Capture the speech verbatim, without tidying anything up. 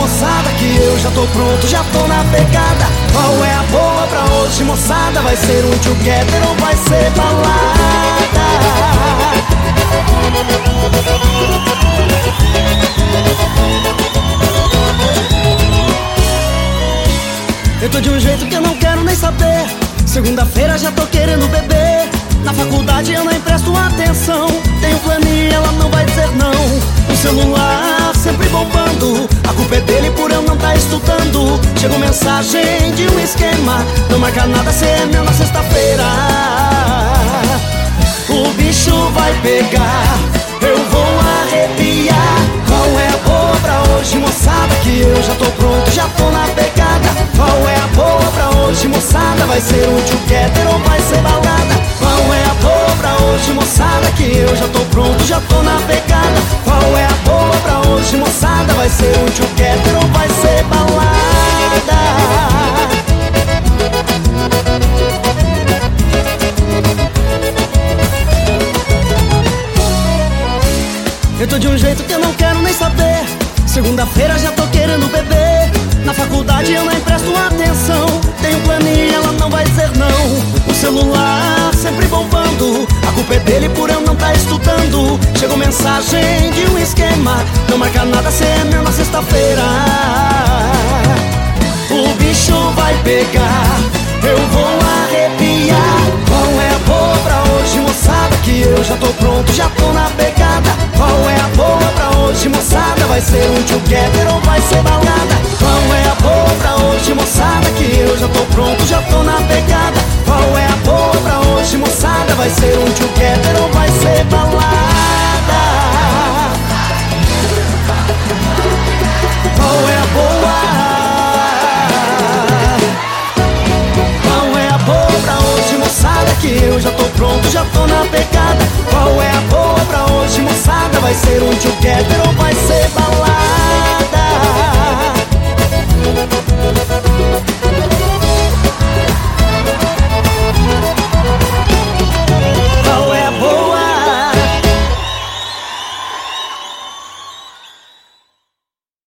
moçada, que eu já tô pronto, já tô na pegada. Qual é a boa pra hoje, moçada? Vai ser um together ou vai ser balada? Eu tô de um jeito que eu não quero nem saber. Segunda-feira já tô querendo beber. Na faculdade eu não empresto atenção. Tenho planilha, ela não vai dizer não. O celular sempre bombando. A culpa é dele por eu não tá estudando. Chegou mensagem de um esquema. Não marca nada, cê é meu na sexta-feira. O bicho vai pegar, eu vou arrepiar. Qual é a boa pra hoje, moçada? Que eu já tô pronto, já tô na pegada. Qual é a boa pra hoje, moçada? Vai ser um together ou vai ser balada? Qual é a boa pra hoje, moçada? Que eu já tô pronto, já tô na pegada. Qual é a boa pra hoje, moçada? Vai ser um together ou vai ser balada? Eu tô de um jeito que eu não quero nem saber. Segunda-feira já tô querendo beber. Na faculdade eu não empresto atenção. Tenho planilha, ela não vai dizer não. O celular sempre bombando. A culpa é dele por eu não tá estudando. Chegou mensagem de um esquema. Não marca nada, cê é meu na sexta-feira. O bicho vai pegar, eu vou arrepiar. Qual é a boa pra hoje, moçada? Que eu já tô pronto, já tô na pegada.